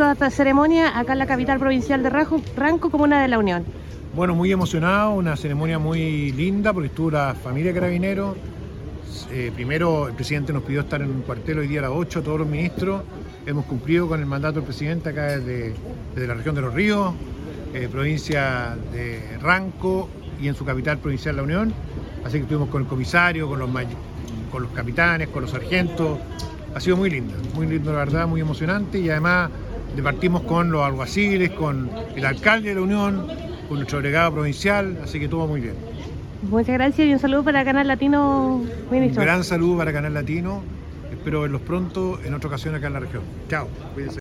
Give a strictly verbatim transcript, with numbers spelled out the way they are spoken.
toda esta ceremonia acá en la capital provincial de Ranco, comuna de La Unión? Bueno, muy emocionado, una ceremonia muy linda porque estuvo la familia Carabineros. Eh, primero el presidente nos pidió estar en un cuartel hoy día a las ocho, todos los ministros. Hemos cumplido con el mandato del presidente acá desde, desde la región de Los Ríos, eh, provincia de Ranco y en su capital provincial La Unión. Así que estuvimos con el comisario, con los, con los capitanes, con los sargentos. Ha sido muy lindo, muy lindo la verdad, muy emocionante, y además departimos con los alguaciles, con el alcalde de La Unión, con nuestro delegado provincial, así que todo muy bien. Muchas gracias y un saludo para Canal Latino, ministro. Un gran saludo para Canal Latino, espero verlos pronto en otra ocasión acá en la región. Chao, cuídense.